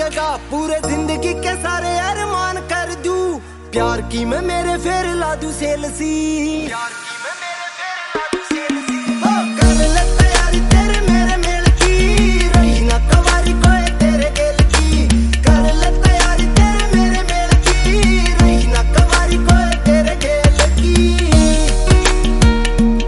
लगा, पूरे जिंदगी के सारे अरमान कर दूं। प्यार की मैं मेरे फेर ला दूं सेल सी।